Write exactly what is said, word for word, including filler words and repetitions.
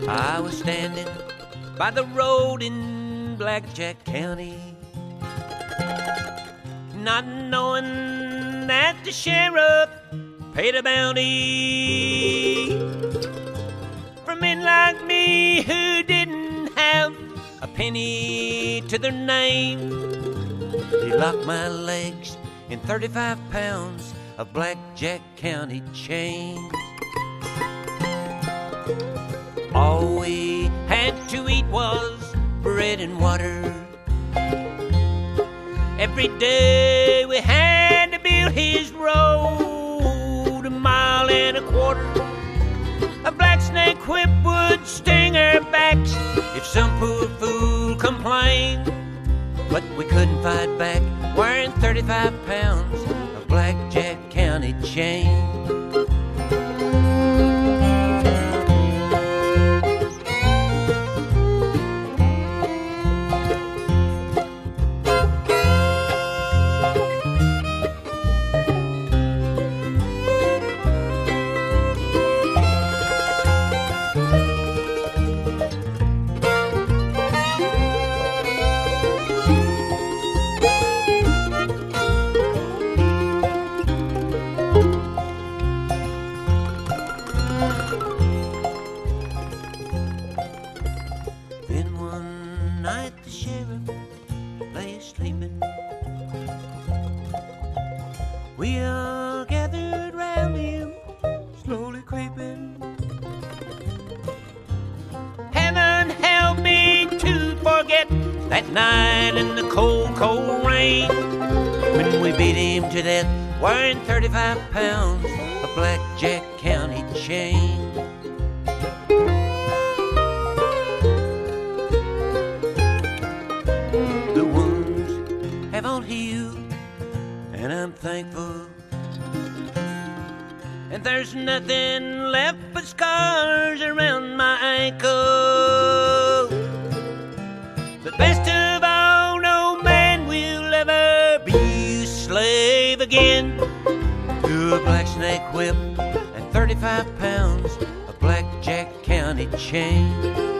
I was standing by the road in Blackjack County, not knowing that the sheriff paid a bounty for men like me who didn't have a penny to their name. He locked my legs in thirty-five pounds of Blackjack County chains. All we had to eat was bread and water. Every day we had to build his road a mile and a quarter. A black snake whip would sting our backs if some poor fool complained. But we couldn't fight back, wearing thirty-five pounds of Blackjack County chain. We all gathered round him, slowly creeping. Heaven help me to forget that night in the cold, cold rain, when we beat him to death, wearing thirty-five pounds of Blackjack County chain. The wounds have all healed, and I'm thankful. And there's nothing left but scars around my ankle. But best of all, no man will ever be a slave again to a black snake whip and thirty-five pounds of Blackjack County chain.